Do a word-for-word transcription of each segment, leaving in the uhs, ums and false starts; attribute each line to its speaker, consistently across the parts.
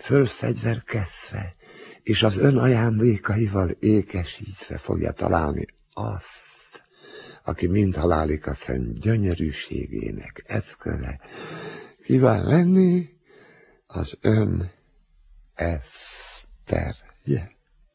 Speaker 1: fölfegyverkezve, és az ön ajándékaival ékesítve fogja találni azt, aki mind halálika szent gyönyörűségének eszköze kíván lenni az ön Eszterje.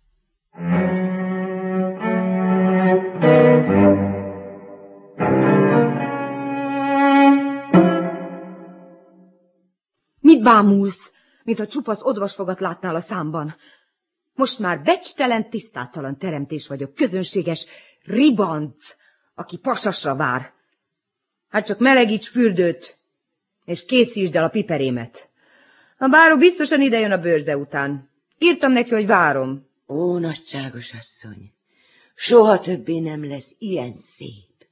Speaker 2: Mit bámulsz, mint a csupasz odvasfogat látnál a számban? Most már becstelen, tisztátalan teremtés vagyok, közönséges ribanc, aki pasasra vár. Hát csak melegíts fürdőt, és készítsd el a piperémet. A báró biztosan idejön a bőrze után. Írtam neki, hogy várom.
Speaker 3: Ó, nagyságos asszony, soha többé nem lesz ilyen szép.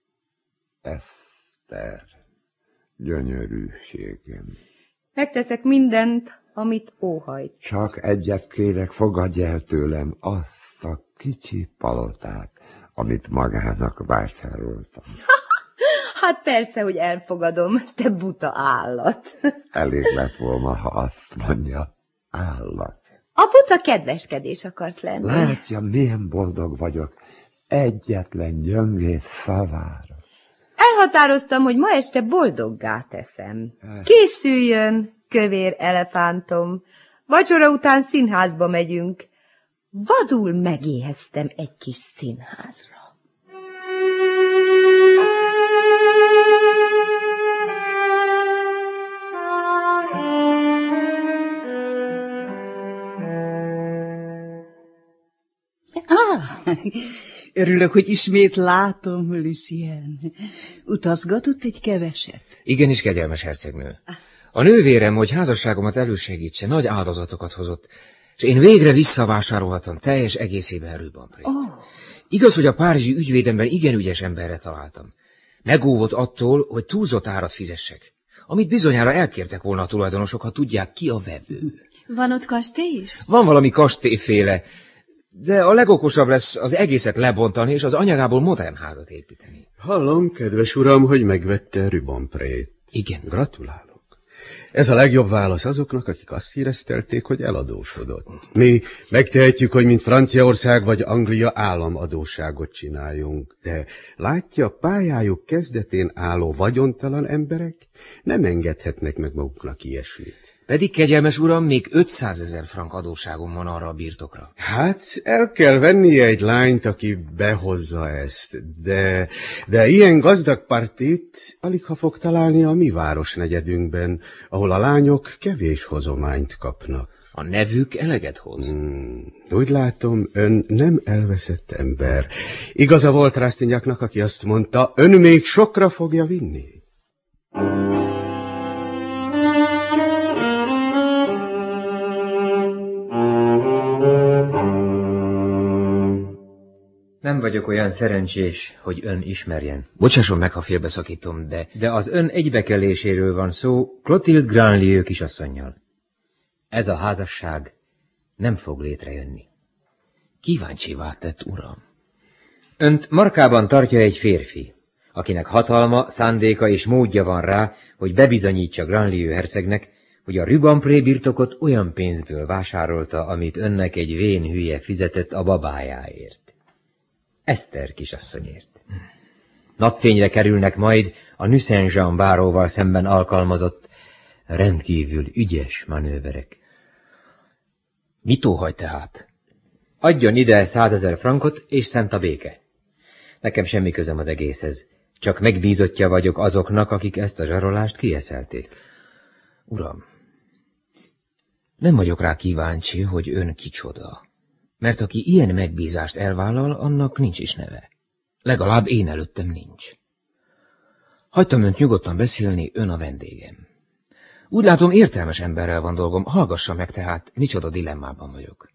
Speaker 1: Eszter, gyönyörűségem.
Speaker 2: Megteszek mindent, amit óhajt.
Speaker 1: Csak egyet kérek, fogadj el tőlem azt a kicsi palotát, amit magának vásároltam.
Speaker 2: Hát persze, hogy elfogadom, te buta állat.
Speaker 1: Elég lett volna, ha azt mondja, állat.
Speaker 2: A buta kedveskedés akart lenni.
Speaker 1: Látja, milyen boldog vagyok egyetlen gyöngész szavára.
Speaker 2: Elhatároztam, hogy ma este boldoggá teszem. Készüljön, kövér elefántom. Vacsora után színházba megyünk. Vadul megéheztem egy kis színházra.
Speaker 4: Ah, örülök, hogy ismét látom, Lucien. Utazgatott egy keveset?
Speaker 5: Igenis, kegyelmes hercegnő. A nővérem, hogy házasságomat elősegítse, nagy áldozatokat hozott, és én végre visszavásárolhatom teljes egészében Rubemprét.
Speaker 4: Oh.
Speaker 5: Igaz, hogy a párizsi ügyvédemben igen ügyes emberre találtam. Megóvott attól, hogy túlzott árat fizessek, amit bizonyára elkértek volna a tulajdonosok, ha tudják, ki a vevő.
Speaker 6: Van ott kastély is?
Speaker 5: Van valami kastélyféle, de a legokosabb lesz az egészet lebontani, és az anyagából modern házat építeni.
Speaker 7: Hallom, kedves uram, hogy megvette Rubemprét.
Speaker 5: Igen.
Speaker 7: Gratulálok. Ez a legjobb válasz azoknak, akik azt híresztelték, hogy eladósodott. Mi megtehetjük, hogy mint Franciaország vagy Anglia államadósságot csináljunk, de látja, pályájuk kezdetén álló vagyontalan emberek nem engedhetnek meg maguknak ilyesmit.
Speaker 5: Pedig, kegyelmes uram, még ötszázezer frank adósságom van arra a birtokra.
Speaker 7: Hát el kell vennie egy lányt, aki behozza ezt, de, de ilyen gazdag partit alig ha fog találni a mi városnegyedünkben, ahol a lányok kevés hozományt kapnak.
Speaker 5: A nevük eleget hoz?
Speaker 7: Hmm, úgy látom, ön nem elveszett ember. Igaza volt Rastignacnak, aki azt mondta, ön még sokra fogja vinni.
Speaker 8: Nem vagyok olyan szerencsés, hogy ön ismerjen.
Speaker 5: Bocsásson meg, ha félbeszakítom, de...
Speaker 8: De az ön egybekeléséről van szó Clotilde Grandlieu kisasszonnyal. Ez a házasság nem fog létrejönni.
Speaker 5: Kíváncsivá tett, uram.
Speaker 8: Önt markában tartja egy férfi, akinek hatalma, szándéka és módja van rá, hogy bebizonyítsa Grandlieu hercegnek, hogy a Rubempré birtokot olyan pénzből vásárolta, amit önnek egy vén hülye fizetett a babájáért. Eszter kisasszonyért. Napfényre kerülnek majd a Nucingen báróval szemben alkalmazott rendkívül ügyes manőverek.
Speaker 5: Mit óhajt tehát?
Speaker 8: Adjon ide százezer frankot, és szent a béke. Nekem semmi közöm az egészhez, csak megbízottja vagyok azoknak, akik ezt a zsarolást kieszelték.
Speaker 5: Uram, nem vagyok rá kíváncsi, hogy ön kicsoda. Mert aki ilyen megbízást elvállal, annak nincs is neve. Legalább én előttem nincs. Hagytam önt nyugodtan beszélni, ön a vendégem. Úgy látom, értelmes emberrel van dolgom, hallgassa meg tehát, micsoda dilemmában vagyok.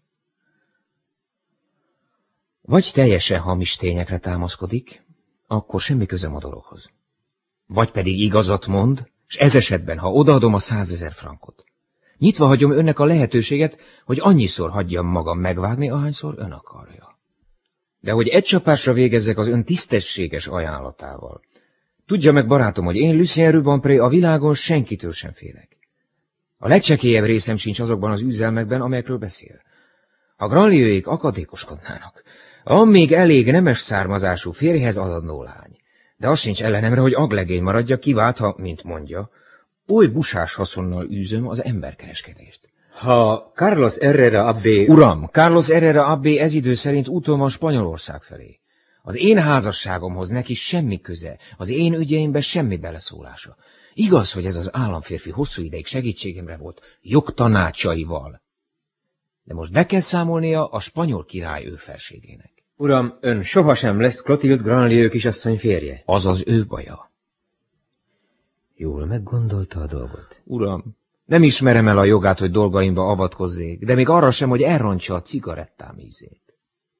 Speaker 5: Vagy teljesen hamis tényekre támaszkodik, akkor semmi közöm a dologhoz. Vagy pedig igazat mond, és ez esetben, ha odaadom a százezer frankot, nyitva hagyom önnek a lehetőséget, hogy annyiszor hagyjam magam megvágni, ahányszor ön akarja. De hogy egy csapásra végezzek az ön tisztességes ajánlatával. Tudja meg, barátom, hogy én, Lucien Rubempré, a világon senkitől sem félek. A legcsekélyebb részem sincs azokban az üzelmekben, amelyekről beszél. A Grandlieuék akadékoskodnának. Van még elég nemes származású férjhez adandó lány. De az sincs ellenemre, hogy aglegény maradja, kivált, ha, mint mondja, oly busás haszonnal űzöm az emberkereskedést.
Speaker 8: Ha Carlos Herrera abbé...
Speaker 5: Uram, Carlos Herrera abbé ez idő szerint úton van Spanyolország felé. Az én házasságomhoz neki semmi köze, az én ügyeimbe semmi beleszólása. Igaz, hogy ez az államférfi hosszú ideig segítségemre volt, jogtanácsaival. De most be kell számolnia a spanyol király ő felségének.
Speaker 8: Uram, ön sohasem lesz Clotilde Grandlieu kisasszony férje.
Speaker 5: Az az ő baja.
Speaker 8: Jól meggondolta a dolgot.
Speaker 5: Uram, nem ismerem el a jogát, hogy dolgaimba avatkozzék, de még arra sem, hogy elrontsa a cigarettám ízét.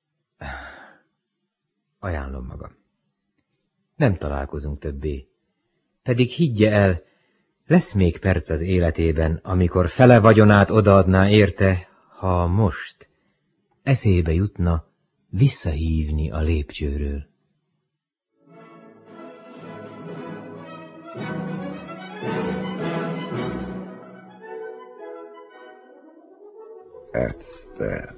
Speaker 8: Ajánlom magam. Nem találkozunk többé. Pedig higgye el, lesz még perc az életében, amikor fele vagyonát odaadná érte, ha most eszébe jutna visszahívni a lépcsőről.
Speaker 1: Eszter.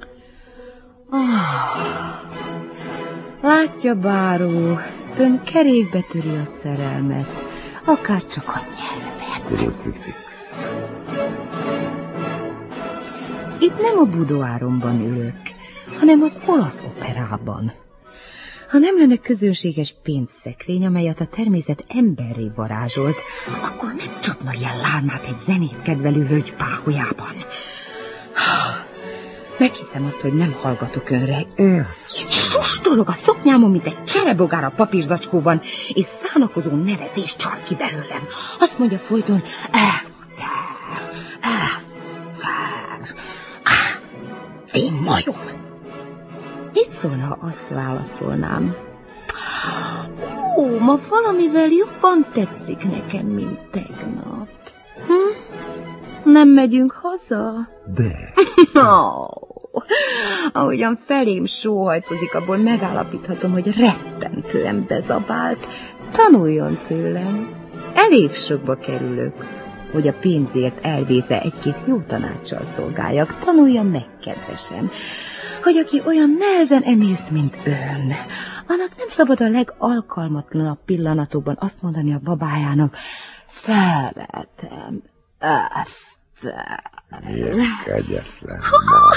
Speaker 2: Ah, látja, báró, ön kerékbe töri a szerelmet, akár csak a nyelvet.
Speaker 1: Crucifix.
Speaker 2: Itt nem a budoáromban ülök, hanem az olasz operában. Ha nem lenne közönséges pénzszekrény, amelyet a természet emberré varázsolt, akkor nem csapna ilyen lármát egy zenét kedvelő hölgy páholyában. Meghiszem azt, hogy nem hallgatok önre. Sustolog a szoknyámon, mint egy cserebogár a papírzacskóban, és szánakozó nevetés csal ki belőlem. Azt mondja folyton, Eszter, Eszter, ah, vén majom. Mit szólna, ha azt válaszolnám? Ó, ma valamivel jobban tetszik nekem, mint tegnap. Hm? Nem megyünk haza?
Speaker 1: De...
Speaker 2: Oh, ahogyan felém sóhajtozik, abból megállapíthatom, hogy rettentően bezabált. Tanuljon tőlem. Elég sokba kerülök, hogy a pénzért elvétve egy-két jó tanácssal szolgáljak. Tanulja meg, kedvesem, hogy aki olyan nehezen emészt, mint ön, annak nem szabad a legalkalmatlanabb pillanatokban azt mondani a babájának, szeretem ezt.
Speaker 1: Miért kegyetlen ma?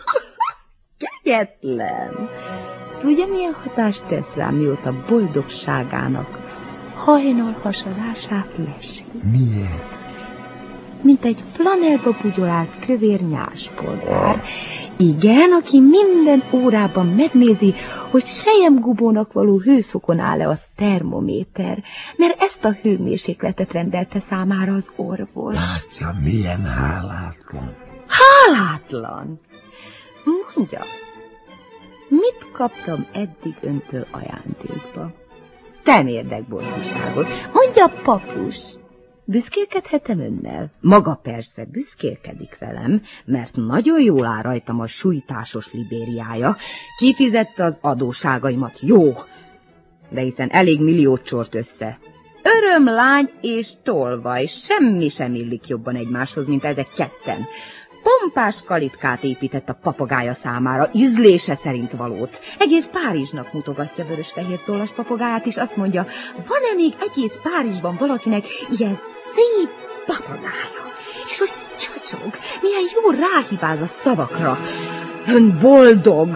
Speaker 2: Kegyetlen? Tudja, milyen hatást tesz rám, mióta boldogságának hajnal hasadását lesi?
Speaker 1: Miért?
Speaker 2: Mint egy flanelba bugyolált kövér nyáspolgár. Igen, aki minden órában megnézi, hogy selyemgubónak való hőfokon áll-e a termométer, mert ezt a hőmérsékletet rendelte számára az orvos.
Speaker 1: Látja, milyen hálátlan.
Speaker 2: Hálátlan? Mondja, mit kaptam eddig öntől ajándékba? Temérdek bosszúságot. Mondja, papus, büszkélkedhetem önnel? Maga persze büszkélkedik velem, mert nagyon jól áll rajtam a sújtásos libériája. Kifizette az adóságaimat, jó, de hiszen elég milliót csort össze. Örömlány és tolvaj, semmi sem illik jobban egymáshoz, mint ezek ketten. Pompás kalitkát épített a papagája számára, ízlése szerint valót. Egész Párizsnak mutogatja vörös-fehér tollas papagáját, és azt mondja, van-e még egész Párizsban valakinek ilyen szép papagája? És hogy csacsog, milyen jó ráhibáz a szavakra. Ön boldog,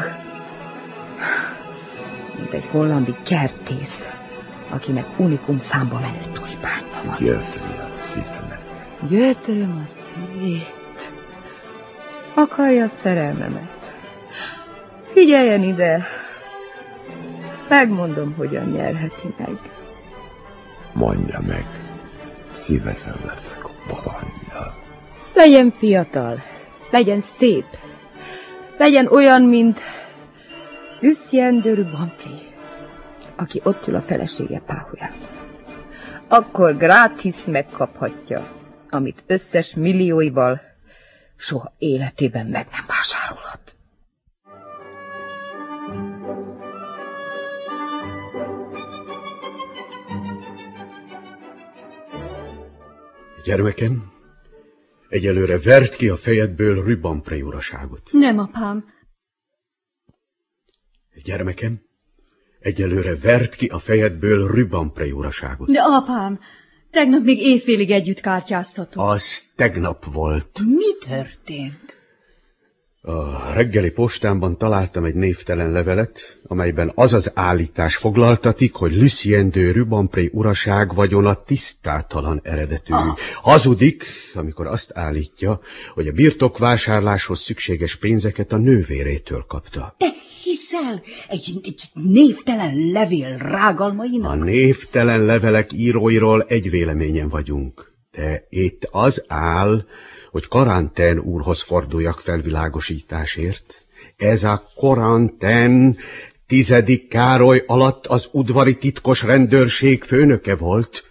Speaker 2: mint egy hollandi kertész, akinek unikum számba menő tulipánja van.
Speaker 1: Gyötri a szívemet.
Speaker 2: Gyötröm a szívét. Akarja a szerelmemet. Figyeljen ide. Megmondom, hogyan nyerheti meg.
Speaker 1: Mondja meg, szívesen leszek a balandja.
Speaker 2: Legyen fiatal, legyen szép, legyen olyan, mint Lucien de Rubempré, aki ott ül a felesége páholyán. Akkor gratis megkaphatja, amit összes millióival soha életében meg nem vásárolhat.
Speaker 7: Gyermekem, Egyelőre verd ki a fejedből Rubempré uraságot.
Speaker 4: Nem, apám.
Speaker 7: Gyermekem, egyelőre verd ki a fejedből Rubempré uraságot.
Speaker 4: De apám, tegnap még éjfélig együtt kártyáztatok.
Speaker 7: Az tegnap volt.
Speaker 4: Mi történt?
Speaker 7: A reggeli postámban találtam egy névtelen levelet, amelyben az az állítás foglaltatik, hogy Lucien de Rubempré uraság vagyona tisztátalan eredetű. Ah. Hazudik, amikor azt állítja, hogy a birtokvásárláshoz szükséges pénzeket a nővérétől kapta.
Speaker 4: Te hiszel egy, egy névtelen levél rágalmainak?
Speaker 7: A névtelen levelek íróiról egy véleményen vagyunk, de itt az áll, hogy Karantén úrhoz forduljak felvilágosításért. Ez a Karantén tizedik Károly alatt az udvari titkos rendőrség főnöke volt.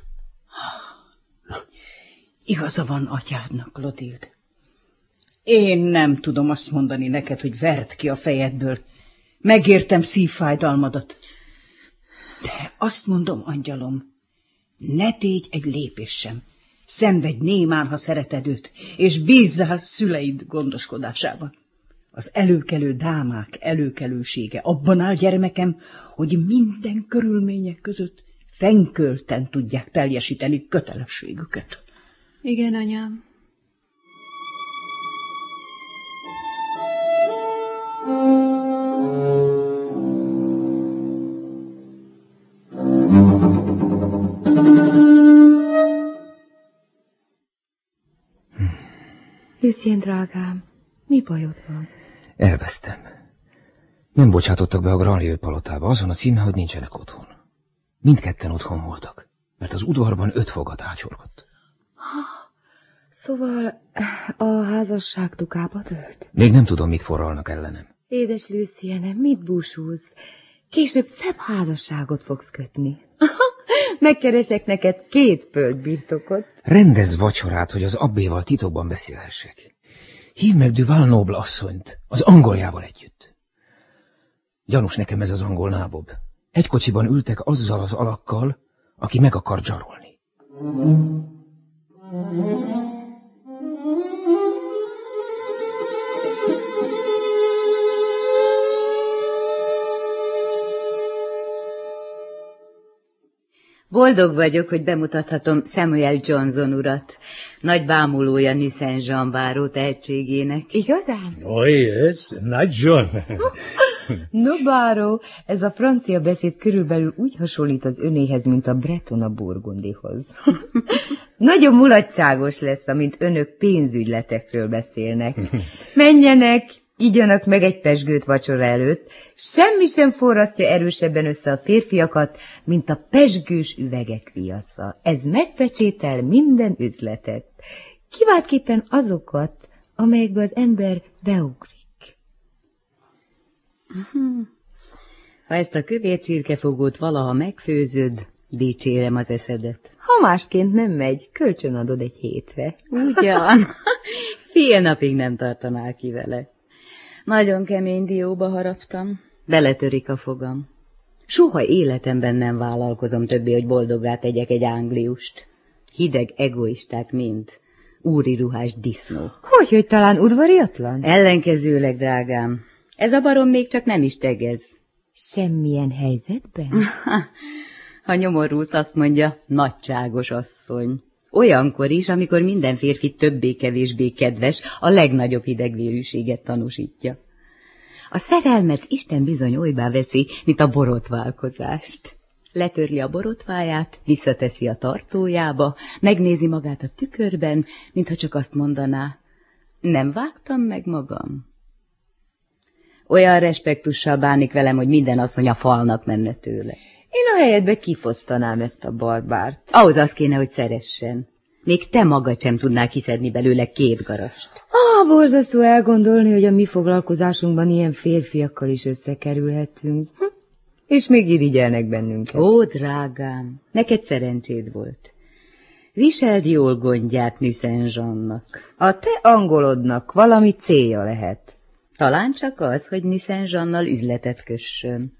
Speaker 4: Igaza van atyádnak, Klotild. Én nem tudom azt mondani neked, hogy verd ki a fejedből. Megértem szívfájdalmadat. De azt mondom, angyalom, ne tégy egy lépés sem. Szenvedj némán, ha szereted őt, és bízzál szüleid gondoskodásában. Az előkelő dámák előkelősége abban áll, gyermekem, hogy minden körülmények között fenkölten tudják teljesíteni kötelességüket.
Speaker 6: Igen, anyám.
Speaker 2: Lucien, drágám, mi bajod van?
Speaker 5: Elvesztem. Nem bocsátottak be a Grandlieu palotába, azon a címen, hogy nincsenek otthon. Mindketten otthon voltak, mert az udvarban öt fogat ácsorgott.
Speaker 2: Szóval a házasság dukába tölt?
Speaker 5: Még nem tudom, mit forralnak ellenem.
Speaker 2: Édes Lucien, mit búsulsz? Később szebb házasságot fogsz kötni. Megkeresek neked két földbirtokot.
Speaker 5: Rendezz vacsorát, hogy az abbéval titokban beszélhessek. Hívd meg Duval Noble asszonyt, az angoljával együtt. Gyanús nekem ez az angol nábob. Egy kocsiban ültek azzal az alakkal, aki meg akar zsarolni.
Speaker 3: Boldog vagyok, hogy bemutathatom Samuel Johnson urat, nagy bámulója Nucingen Jean báró tehetségének.
Speaker 2: Igazán?
Speaker 9: Oh, yes, nagyon.
Speaker 2: No, báró, ez a francia beszéd körülbelül úgy hasonlít az önéhez, mint a breton a burgundihoz. Nagyon mulatságos lesz, amint önök pénzügyletekről beszélnek. Menjenek, igyanak meg egy pezsgőt vacsora előtt. Semmi sem forrasztja erősebben össze a férfiakat, mint a pezsgős üvegek viasza. Ez megpecsétel minden üzletet. Kiváltképpen azokat, amelyekbe az ember beugrik.
Speaker 3: Ha ezt a kövér csirkefogót valaha megfőzöd, dicsérem az eszedet.
Speaker 2: Ha másként nem megy, kölcsönadod egy hétre.
Speaker 3: Ugyan, fél napig nem tartanál ki vele. Nagyon kemény dióba haraptam, beletörik a fogam. Soha életemben nem vállalkozom többé, hogy boldoggá tegyek egy angliust. Hideg egoisták mind, úri ruhás disznók.
Speaker 2: Hogy, hogy talán udvariatlan?
Speaker 3: Ellenkezőleg, drágám, ez a barom még csak nem is tegez.
Speaker 2: Semmilyen helyzetben?
Speaker 3: Ha nyomorult, azt mondja, nagyságos asszony. Olyankor is, amikor minden férfi többé-kevésbé kedves, a legnagyobb hidegvérűséget tanúsítja. A szerelmet Isten bizony olybá veszi, mint a borotválkozást. Letörli a borotváját, visszateszi a tartójába, megnézi magát a tükörben, mintha csak azt mondaná, nem vágtam meg magam. Olyan respektussal bánik velem, hogy minden asszony a falnak menne tőle.
Speaker 2: Én a helyedbe kifosztanám ezt a barbárt.
Speaker 3: Ahhoz az kéne, hogy szeressen. Még te magad sem tudnál kiszedni belőle két garast.
Speaker 2: Ah, borzasztó elgondolni, hogy a mi foglalkozásunkban ilyen férfiakkal is összekerülhetünk. Hm. És még irigyelnek bennünket.
Speaker 3: Ó, drágám, neked szerencséd volt. Viseld jól gondját Nucingen Jeannak.
Speaker 2: A te angolodnak valami célja lehet.
Speaker 3: Talán csak az, hogy Nucingen Jeannal üzletet kössön.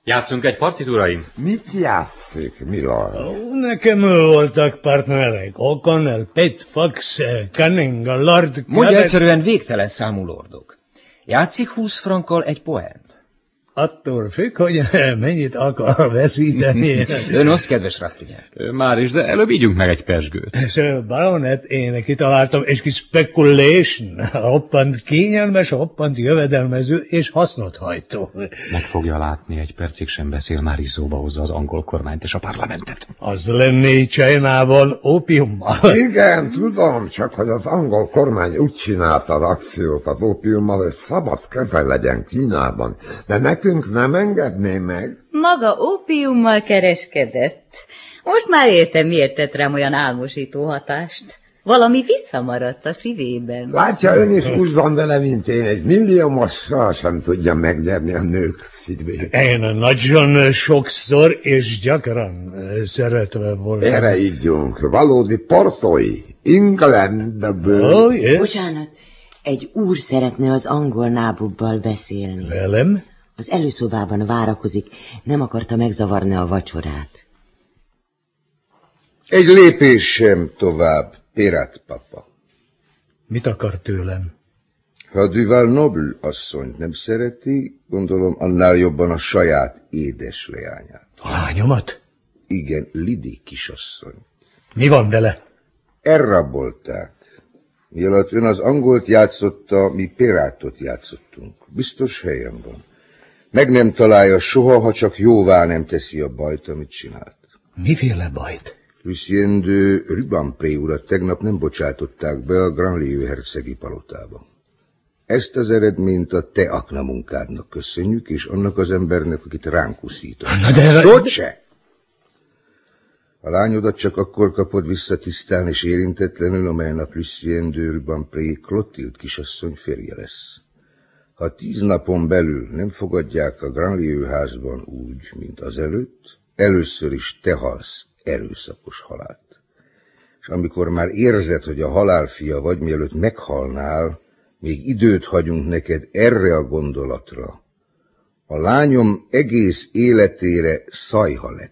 Speaker 10: Játszunk egy partit, uraim?
Speaker 1: Mit játszik, Milord?
Speaker 9: Nekem voltak partnerek. O'Connell, Pitt, Fox, Canning, Lord...
Speaker 5: Mondja egyszerűen végtelen számú lordok. Játszik húsz frankkal egy poent?
Speaker 9: Attól függ, hogy mennyit akar veszíteni.
Speaker 5: Ön osz, kedves Rastignac.
Speaker 10: Már is, de előbb ígyunk meg egy pezsgőt.
Speaker 9: Sir Baronet, én kitaláltam egy kis speculation. Hoppant kényelmes, hoppant jövedelmező és hasznot hajtó.
Speaker 10: Meg fogja látni, egy percig sem beszél, már is szóba hozza az angol kormányt és a parlamentet.
Speaker 9: Az lenné China-ban ópiummal.
Speaker 1: Igen, tudom, csak hogy az angol kormány úgy csinálta az akciót az ópiummal, hogy szabad keze legyen Kínában, de nekünk nem engedné meg.
Speaker 3: Maga ópiummal kereskedett. Most már értem, miért tett rám olyan álmosító hatást. Valami visszamaradt a szívében.
Speaker 1: Látja, ön is úgy van vele, mint én. Egy milliómossal sem tudja megnyerni a nők szívét.
Speaker 9: Én nagyon sokszor és gyakran szeretve voltam.
Speaker 1: Erre ígyunk. Valódi porszói. Englandből.
Speaker 9: Oh, yes.
Speaker 11: Bocsánat, egy úr szeretne az angol nábubbal beszélni.
Speaker 9: Velem?
Speaker 11: Az előszobában várakozik, nem akarta megzavarni a vacsorát.
Speaker 7: Egy lépés sem tovább, Pirát papa.
Speaker 9: Mit akar tőlem?
Speaker 7: Ha Duval Noble asszonyt nem szereti, gondolom annál jobban a saját édes leányát.
Speaker 9: A lányomat?
Speaker 7: Igen, Lidi kisasszony.
Speaker 9: Mi van vele?
Speaker 7: Elrabolták. Mielőtt ön az angolt játszotta, mi pirátot játszottunk. Biztos helyen van. Meg nem találja soha, ha csak jóvá nem teszi a bajt, amit csinált.
Speaker 9: Miféle bajt?
Speaker 7: Lucien de Rubempré urat tegnap nem bocsátották be a Grandlieu hercegi palotába. Ezt az eredményt a te akna munkádnak köszönjük, és annak az embernek, akit ránk uszított.
Speaker 9: De...
Speaker 7: Szót se! A lányodat csak akkor kapod vissza tisztán és érintetlenül, amely nap Lucien de Rubempré Clotilde kisasszony férje lesz. Ha tíz napon belül nem fogadják a Grandlieu házban úgy, mint azelőtt, először is te halsz erőszakos halált. És amikor már érzed, hogy a halál fia vagy, mielőtt meghalnál, még időt hagyunk neked erre a gondolatra. A lányom egész életére szajha lett.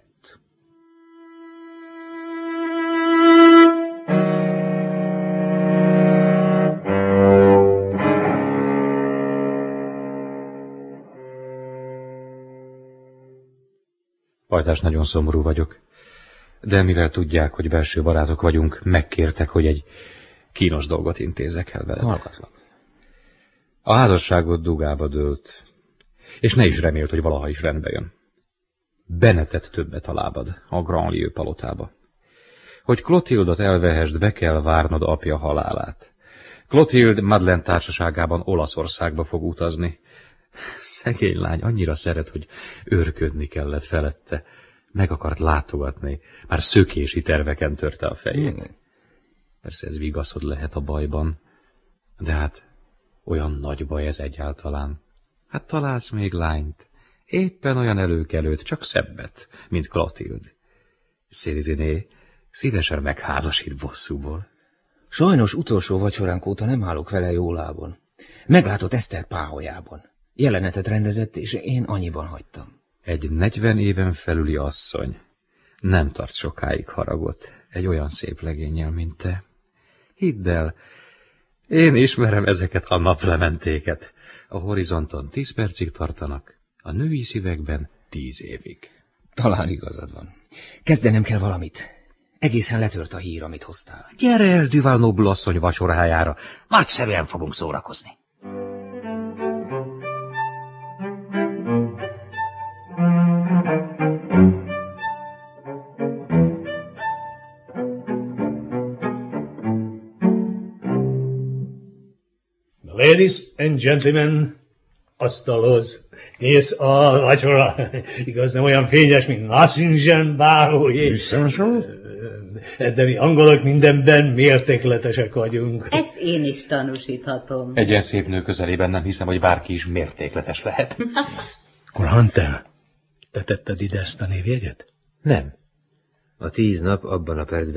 Speaker 10: Pajtás, nagyon szomorú vagyok, de mivel tudják, hogy belső barátok vagyunk, megkértek, hogy egy kínos dolgot intézek el veled.
Speaker 5: Hallgatlak.
Speaker 10: A házasságot dugába dőlt, és ne is remélt, hogy valaha is rendbe jön. Benetett többet a lábad a Grandlieu palotába. Hogy Clotildot elvehest, be kell várnod apja halálát. Clotilde Madeleine társaságában Olaszországba fog utazni. Szegény lány annyira szeret, hogy őrködni kellett felette. Meg akart látogatni, már szökési terveken törte a fejét. Hmm. Persze ez vigaszod lehet a bajban, de hát olyan nagy baj ez egyáltalán. Hát találsz még lányt, éppen olyan előkelőt, csak szebbet, mint Clotilde. Szériziné szívesen megházasít bosszúból.
Speaker 5: Sajnos utolsó vacsoránk óta nem állok vele jó lábon. Meglátott Eszter páholyában. Jelenetet rendezett, és én annyiban hagytam.
Speaker 10: Egy negyven éven felüli asszony nem tart sokáig haragot egy olyan szép legénnyel, mint te. Hidd el, én ismerem ezeket a naplementéket. A horizonton tíz percig tartanak, a női szívekben tíz évig.
Speaker 5: Talán igazad van. Kezdenem kell valamit. Egészen letört a hír, amit hoztál.
Speaker 10: Gyere el Duval Noble asszony vacsorájára, nagyszerűen fogunk szórakozni.
Speaker 9: Ladies and gentlemen, asztalhoz. Kész a vacsora. Igaz, nem olyan fényes, mint Nassingen bárójé. De mi angolok mindenben mértékletesek vagyunk.
Speaker 3: Ezt én is tanúsíthatom.
Speaker 10: Egy ilyen szép nő közelében nem hiszem, hogy bárki is mértékletes lehet.
Speaker 9: Akkor Hunter, te tetted ide ezt a névjegyet?
Speaker 8: Nem. A tíz nap abban a percben